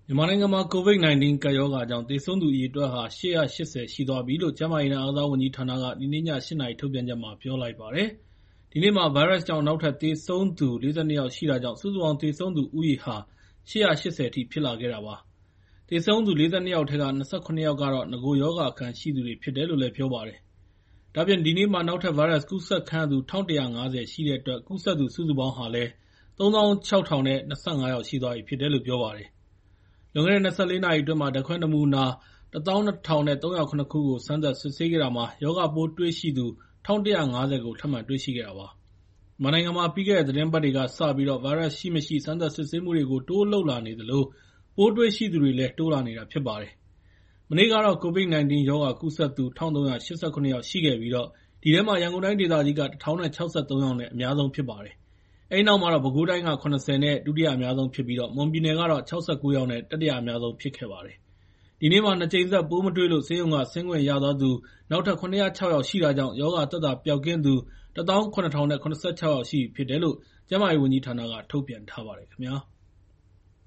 မြန်မာနိုင်ငံမှာ COVID-19 ကပ်ရောဂါကြောင့် သေဆုံးသူအရေအတွက်ဟာ ၈၈၀ ရှိသွားပြီလို့ ကျန်းမာရေးနဲ့ အားကစားဝန်ကြီးဌာနက ဒီနေ့ည ၈ နာရီ ထုတ်ပြန်ချက်မှာ ပြောလိုက်ပါတယ်။ ဒီနေ့မှာ ဗိုင်းရပ်စ်ကြောင့် နောက်ထပ် သေဆုံးသူ ၄၂ ယောက်ရှိတာကြောင့် စုစုပေါင်း သေဆုံးသူဦးရေဟာ ၈၈၀ အထိ ဖြစ်လာခဲ့တာပါ။ သေဆုံးသူ ၄၂ ယောက်ထဲက ၂၇ ယောက်ကတော့ နဂိုရောဂါအခံရှိသူတွေ ဖြစ်တယ်လို့ ပြောပါတယ်။ ဒါ့အပြင် ဒီနေ့မှာ နောက်ထပ် ဗိုင်းရပ်စ်ကူးစက်ခံရသူ ၁,၁၅၀ ရှိတဲ့အတွက် ကူးစက်သူ စုစုပေါင်းဟာလည်း ၃၆,၀၂၅ ယောက်ရှိသွားပြီဖြစ်တယ်လို့ ပြောပါတယ်။ လွန်ခဲ့တဲ့ ၂၄ နာရီအတွင်း ဓာတ်ခွဲနမူနာ ၁၂,၃၀၇ ခုကို စမ်းသပ်စစ်ဆေးခဲ့တာမှာ ရောဂါပိုးတွေ့ရှိသူ ၁,၁၅၀ ကို ထပ်မံတွေ့ရှိခဲ့တာပါ။ မြန်မာနိုင်ငံမှာ ပြီးခဲ့တဲ့ သီတင်းပတ်တွေကစပြီး ဗိုင်းရပ်စ်ရှိမရှိ စမ်းသပ်စစ်ဆေးမှုတွေကို တိုးလုပ်လာနေသလို ပိုးတွေ့ရှိသူတွေလည်း တိုးလာနေတာဖြစ်ပါတယ်။ မနေ့ကတော့ COVID-19 ရောဂါကူးစက်သူ ၁,၃၈၇ ယောက်ရှိခဲ့ပြီး ဒီထဲမှာ ရန်ကုန်တိုင်းဒေသကြီးက ၁,၀၆၃ ယောက်နဲ့ အများဆုံးဖြစ်ပါတယ်။ အဲဒီနောက်မှာတော့ ပဲခူးတိုင်းက ၇၀ နဲ့ ဒုတိယအများဆုံးဖြစ်ပြီး မွန်ပြည်နယ်ကတော့ ၆၉ ယောက်နဲ့ တတိယအများဆုံးဖြစ်ခဲ့ပါတယ်။ ဒီနေ့မှာ ၂ ကြိမ်ဆက် ပိုးမတွေ့လို့ ဆေးရုံက ဆင်းခွင့်ရသွားသူ နောက်ထပ် ၇၀၆ ယောက်ရှိတာကြောင့် ရောဂါသက်သာပျောက်ကင်းသူ ၁၇,၀၇၆ ယောက်ရှိပြီဖြစ်တယ်လို့ ကျန်းမာရေးဝန်ကြီးဌာနက ထုတ်ပြန်ထားပါတယ်ခင်ဗျာ။